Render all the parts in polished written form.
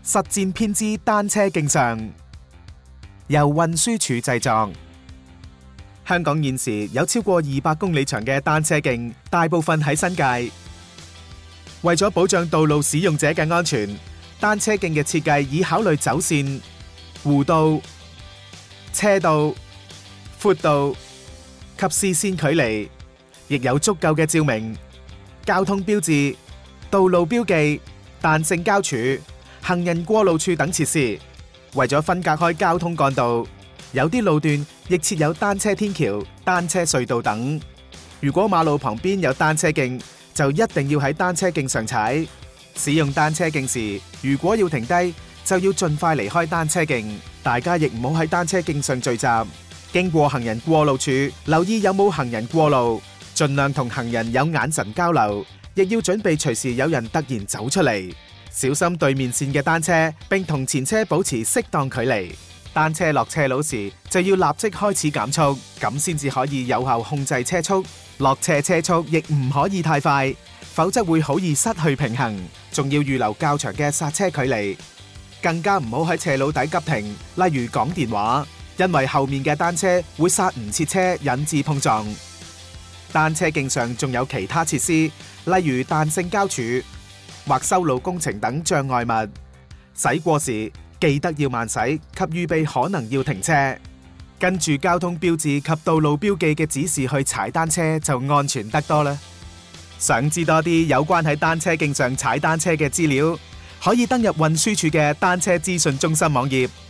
實戰編之單車徑上，由運輸署製作。香港現時有超過200公里長嘅單車徑，大部分喺新界。為咗保障道路使用者嘅安全，單車徑嘅設計以考慮走線、弧度、車道、闊度及視線距離，亦有足夠嘅照明、交通標誌、道路標記、彈性膠柱、行人過路處等設施。為咗分隔開交通幹道，有啲路段亦設有單車天橋、單車隧道等。如果馬路旁邊有單車徑，就一定要喺單車徑上踩。使用單車徑時，如果要停低，就要盡快離開單車徑。大家亦唔好喺單車徑上聚集。經過行人過路處，留意有冇行人過路，盡量同行人有眼神交流，亦要準備隨時有人突然走出嚟。小心對面線嘅單車，並同前車保持適當距離。單車落斜路時，就要立即開始減速，咁先至可以有效控制車速。落斜車速亦唔可以太快，否則會好易失去平衡。仲要預留較長嘅剎車距離，更加唔好喺斜路底急停，例如講電話，因為後面嘅單車會剎唔切車，引致碰撞。單車徑上仲有其他設施，例如彈性膠柱或修路工程等障礙物。駛過時記得要慢駛及預備可能要停車，跟住交通標誌及道路標記嘅指示去踩單車就安全得多啦。想知多啲有關喺單車徑上踩單車嘅資料，可以登入運輸署嘅單車資訊中心網頁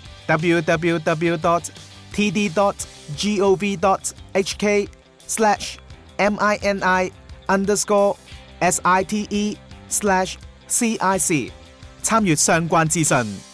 www.td.gov.hk/mini_site/CIC 參閱相關資訊。